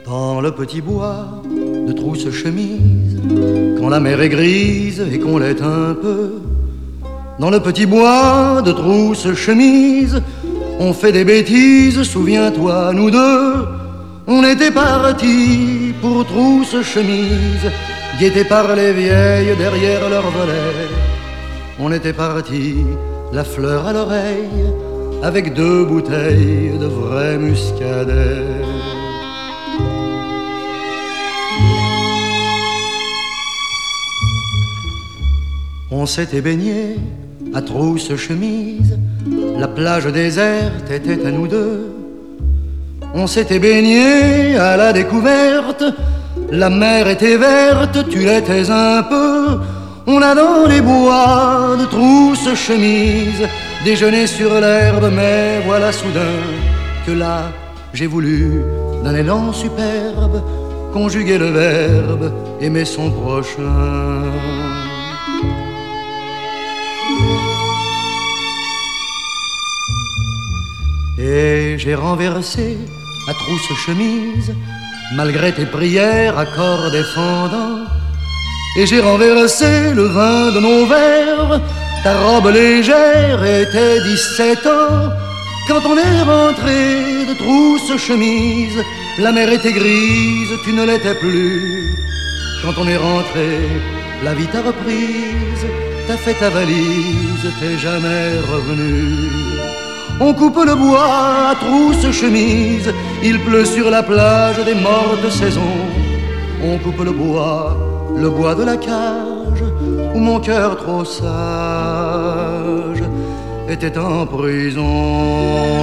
Dans le petit bois de trousse-chemise, quand la mer est grise et qu'on l'est un peu, dans le petit bois de trousse-chemise, on fait des bêtises, souviens-toi, nous deux. On était partis pour trousse-chemise, guettés par les vieilles derrière leur volet. On était partis, la fleur à l'oreille, avec 2 bouteilles de vrai muscadet. On s'était baigné à trousse-chemise, la plage déserte était à nous deux. On s'était baigné à la découverte, la mer était verte, tu l'étais un peu. On a dans les bois de trousse-chemise déjeuné sur l'herbe, mais voilà soudain que là j'ai voulu, d'un élan superbe, conjuguer le verbe aimer son prochain. Et j'ai renversé à trousse-chemise, malgré tes prières, accords défendants. Et j'ai renversé le vin de nos verres, ta robe légère était 17 ans. Quand on est rentré de trousse-chemise, la mer était grise, tu ne l'étais plus. Quand on est rentré, la vie t'a reprise, t'as fait ta valise, t'es jamais revenu. On coupe le bois à trousse-chemise, il pleut sur la plage des mortes saisons. On coupe le bois de la cage, où mon cœur trop sage était en prison.